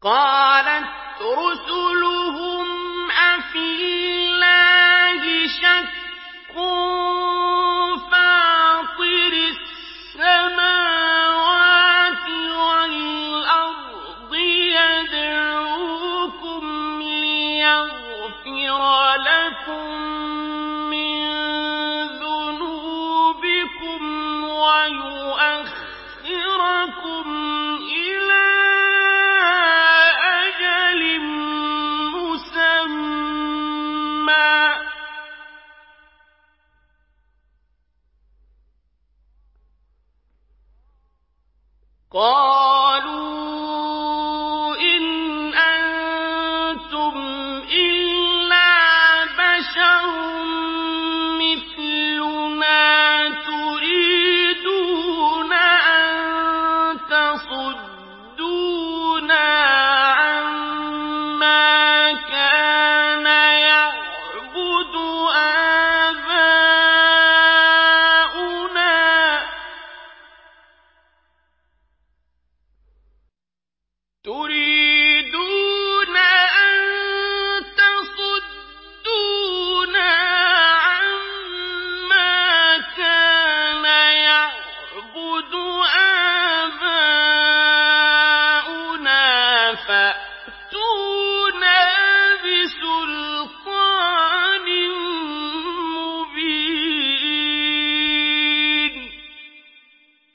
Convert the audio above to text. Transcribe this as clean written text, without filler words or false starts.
قالت رسلهم أفي الله شك فاطر السماوات والأرض يدعوكم ليغفر لكم من ذنوبكم ويؤخركم إلى أجل مسمى قالوا إن أنتم إلا بشر مثلنا تريدون أن تصدونا